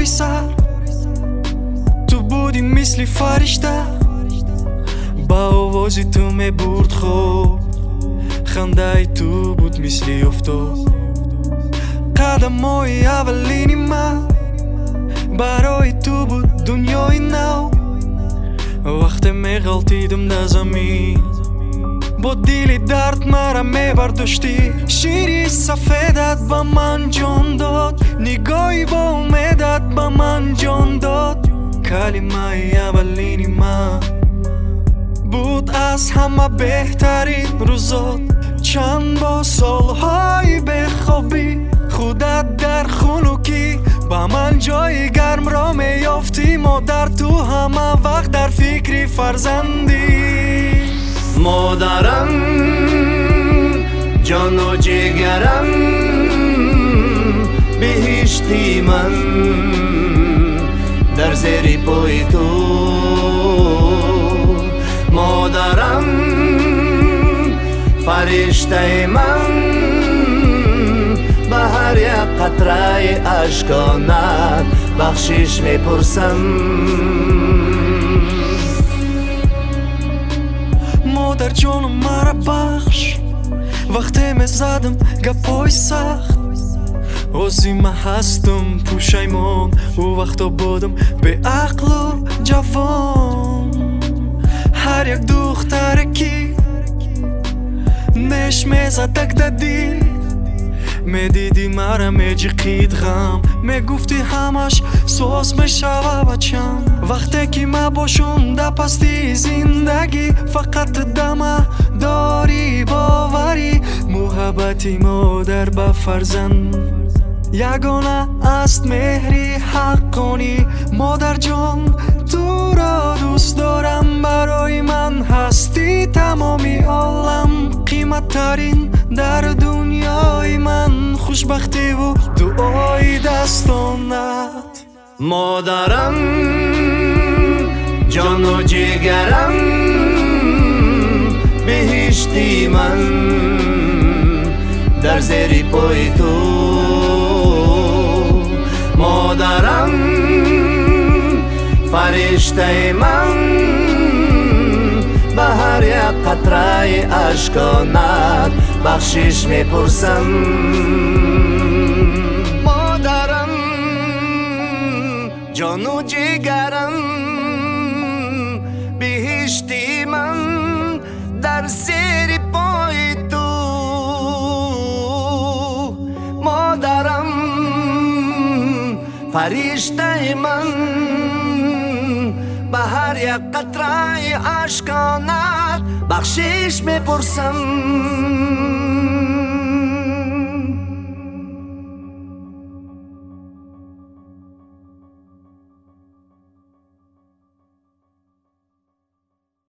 سر تو بودی مثل فرشته با آوازی تو میبرد خوب خنده تو بود مثل افتاد قدمای اولینی من برای تو بود دنیای نو وقتی میغلطیدم در زمین با دل درد مرا میبرداشتی شیری سفیدت با من جان داد نگاهی با امیدت با من جان داد کلمه اولینی من بود از همه بهترین روزات چند با سالهای بخوابی خودت در خنکی با من جای گرم را میافتی مادر تو همه وقت در فکر فرزندی مادرم جان و جگرم بهشتی من در زیر پای تو مادرم فرشته من به هر یک قطره اشکانت بخشش میپرسم مادر جانم مرا بخش وقتی میزدم گپای سخت عظیم هستم پوشیمان او وقتا بودم به عقل و جوان هر یک دختر کی نش میزد دک دل میدیدی مرا میجقید غم میگفتی همش سوز میشوه بچم وقتی که ما باشم در پستی زندگی فقط دمه داری باوری محبتی مادر به فرزند یگانه است مهری حقانی مادر جان تو را دوست دارم برای من هستی تمامی عالم قیمت ترین در دنیای من خوشبختی و دعای دستانت مادرم جان و جگرم بهشتی من در زیر پای تو مادرم فرشته من به هر یک قطره اشکانت بخشش میپرسم مادرم جان و جگرم بهشتی من در زیر پای تو مادرم فرشته من به هر یک قطره اشکانت بخشش میپرسم